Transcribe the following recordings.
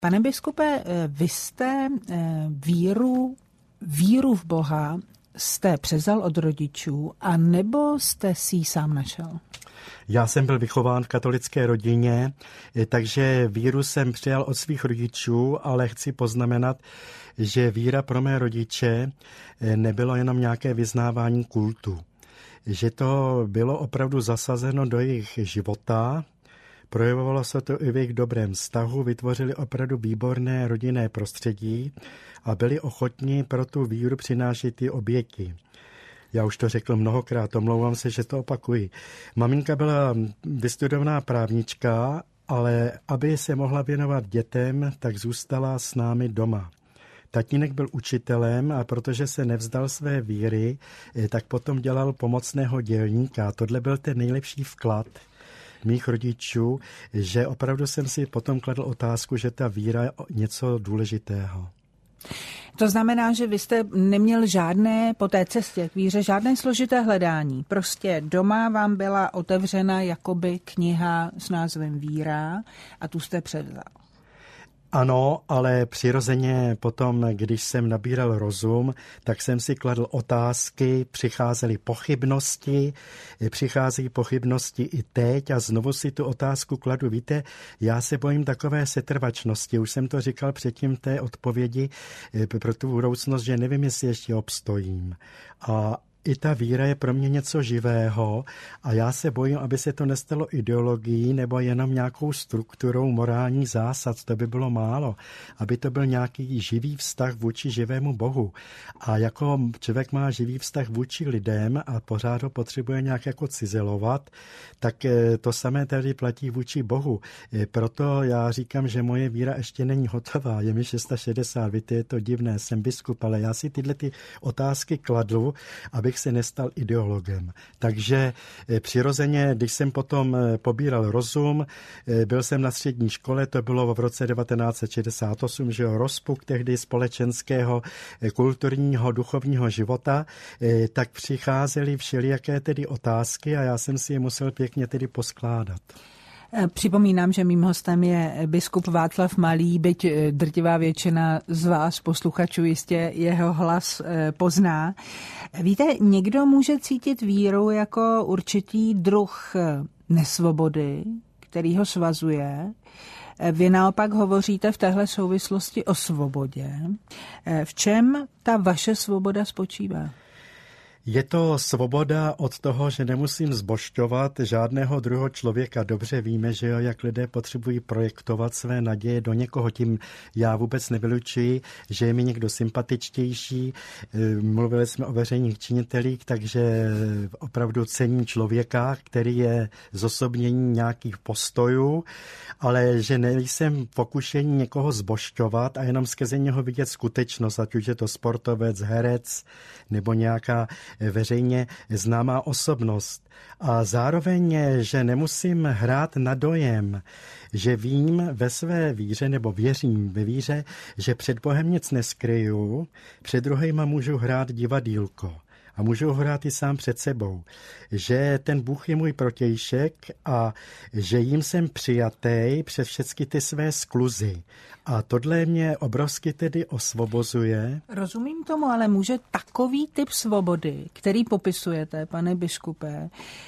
Pane biskupe, vy jste víru v Boha jste převzal od rodičů, a nebo jste si ji sám našel? Já jsem byl vychován v katolické rodině, takže víru jsem přijal od svých rodičů, ale chci poznamenat, že víra pro mé rodiče nebylo jenom nějaké vyznávání kultu. Že to bylo opravdu zasazeno do jejich života, projevovalo se to i v jejich dobrém vztahu, vytvořili opravdu výborné rodinné prostředí a byli ochotní pro tu víru přinášet i oběti. Já už to řekl mnohokrát, omlouvám se, že to opakuji. Maminka byla vystudovaná právnička, ale aby se mohla věnovat dětem, tak zůstala s námi doma. Tatínek byl učitelem a protože se nevzdal své víry, tak potom dělal pomocného dělníka. Tohle byl ten nejlepší vklad mých rodičů, že opravdu jsem si potom kladl otázku, že ta víra je něco důležitého. To znamená, že vy jste neměl žádné po té cestě k víře, žádné složité hledání. Prostě doma vám byla otevřena jakoby kniha s názvem Víra a tu jste převzal. Ano, ale přirozeně potom, když jsem nabíral rozum, tak jsem si kladl otázky, přicházejí pochybnosti i teď a znovu si tu otázku kladu. Víte, já se bojím takové setrvačnosti, už jsem to říkal předtím té odpovědi pro tu budoucnost, že nevím, jestli ještě obstojím. A i ta víra je pro mě něco živého a já se bojím, aby se to nestalo ideologií nebo jenom nějakou strukturou morální zásad. To by bylo málo. Aby to byl nějaký živý vztah vůči živému Bohu. A jako člověk má živý vztah vůči lidem a pořád ho potřebuje nějak jako cizelovat, tak to samé tady platí vůči Bohu. Proto já říkám, že moje víra ještě není hotová. Je mi 660, víte, je to divné, jsem biskup, ale já si tyhle otázky kladu, abych se nestal ideologem. Takže přirozeně, když jsem potom pobíral rozum, byl jsem na střední škole, to bylo v roce 1968, že rozpuk tehdy společenského, kulturního, duchovního života, tak přicházely všelijaké tedy otázky a já jsem si je musel pěkně tedy poskládat. Připomínám, že mým hostem je biskup Václav Malý, byť drtivá většina z vás, posluchačů, jistě jeho hlas pozná. Víte, někdo může cítit víru jako určitý druh nesvobody, který ho svazuje. Vy naopak hovoříte v téhle souvislosti o svobodě. V čem ta vaše svoboda spočívá? Je to svoboda od toho, že nemusím zbožťovat žádného druhého člověka. Dobře víme, že jak lidé potřebují projektovat své naděje do někoho. Tím já vůbec nevylučuji, že je mi někdo sympatičtější. Mluvili jsme o veřejných činitelích, takže opravdu cením člověka, který je zosobnění nějakých postojů, ale že nejsem pokušení někoho zbožťovat a jenom skrze něho vidět skutečnost, ať už je to sportovec, herec nebo nějaká veřejně známá osobnost. A zároveň, že nemusím hrát na dojem, že vím ve své víře, nebo věřím ve víře, že před Bohem nic neskryju, před druhejma můžu hrát divadýlko. A můžu ho hrát i sám před sebou. Že ten Bůh je můj protějšek a že jim jsem přijatý přes všechny ty své skluzy. A tohle mě obrovsky tedy osvobozuje. Rozumím tomu, ale může takový typ svobody, který popisujete, pane biskupe,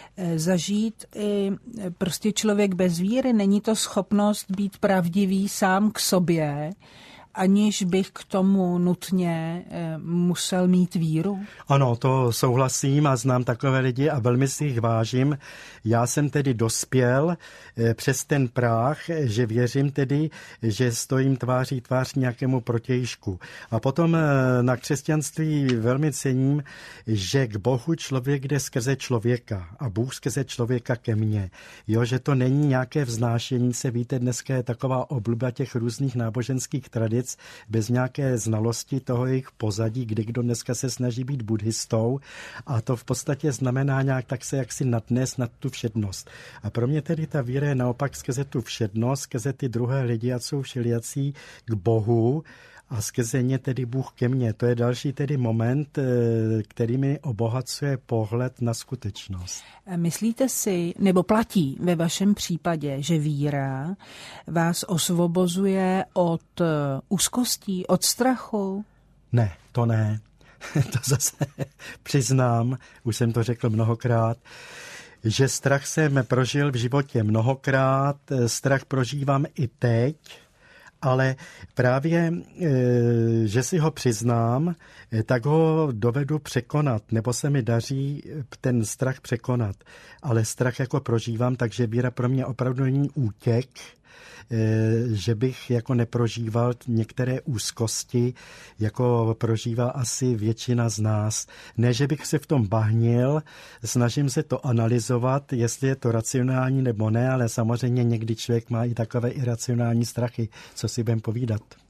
zažít i prostě člověk bez víry? Není to schopnost být pravdivý sám k sobě, aniž bych k tomu nutně musel mít víru? Ano, to souhlasím a znám takové lidi a velmi si jich vážím. Já jsem tedy dospěl přes ten práh, že věřím tedy, že stojím tváří tvář nějakému protějšku. A potom na křesťanství velmi cením, že k Bohu člověk jde skrze člověka a Bůh skrze člověka ke mně. Jo, že to není nějaké vznášení se, víte, dneska je taková obliba těch různých náboženských tradic, bez nějaké znalosti toho jejich pozadí, kdy kdo dneska se snaží být buddhistou a to v podstatě znamená nějak tak se jaksi nadnést nad tu všednost. A pro mě tedy ta víra je naopak skrze tu všednost, skrze ty druhé lidi, a jsou všelijací k Bohu a skrze ně tedy Bůh ke mně. To je další tedy moment, který mi obohacuje pohled na skutečnost. Myslíte si, nebo platí ve vašem případě, že víra vás osvobozuje od úzkostí, od strachu? Ne, to ne. To zase přiznám, už jsem to řekl mnohokrát, že strach jsem prožil v životě mnohokrát, strach prožívám i teď, ale právě, že si ho přiznám, tak ho dovedu překonat, nebo se mi daří ten strach překonat. Ale strach jako prožívám, takže víra pro mě opravdu není útěk, že bych jako neprožíval některé úzkosti, jako prožívá asi většina z nás. Ne, že bych se v tom bahnil, snažím se to analyzovat, jestli je to racionální nebo ne, ale samozřejmě někdy člověk má i takové iracionální strachy, co si budem povídat.